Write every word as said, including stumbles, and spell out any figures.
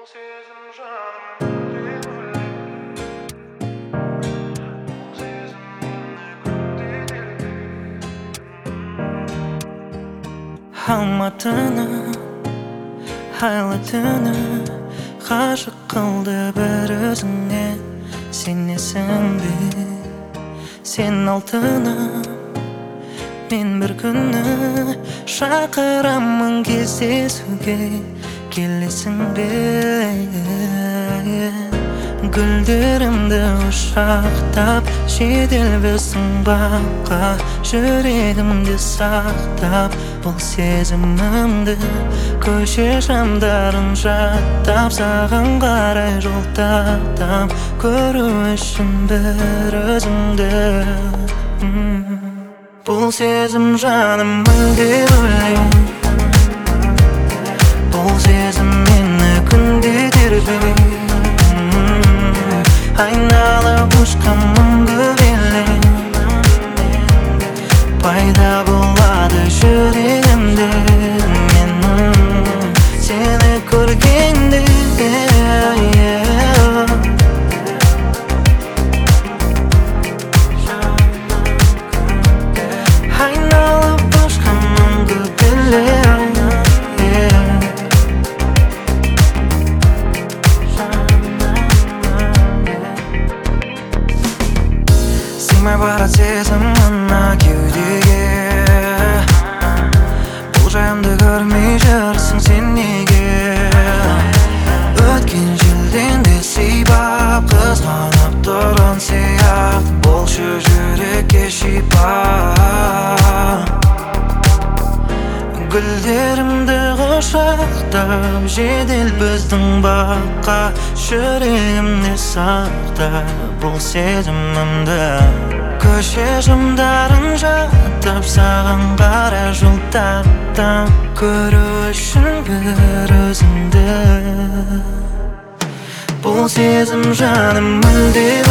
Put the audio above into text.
Алматыны, айлы түні ғашық қылды бір өзіңе. Сенесің бе, сен алтыным, мен бір күні шақырамын кездесуге. Келесің бе, гүлдерімді ұшақтап, жедел біздің баққа жүрегімде сақтап. Бұл сезімімді көше шамдарын жаттап, саған қарай жол тартам, көру үшін бір өзіңді. Бұл сезім жаным мүлде бөлек, бұл сезім мені күнде тербеп. Айналып ұшқан мұңды белең пайда болады жүрегімде. Менің сені көргенде айналып ұшқан мұңды белең. Сыймай барат сезім мына кеудеге, бұл жайымды көрмей жүрсің сен неге? Өткен желден де сипап, қызғанып тұрған сияқты, болшы жүрекке шипа. Гүлдерімді құшақтап, жедел біздің баққа жүрегімде сақтап. Бұл сезімімді көше жымдарын жаттап, саған қарай жол тартам, көру үшін бір өзіңді. Бұл сезім жаным мүлде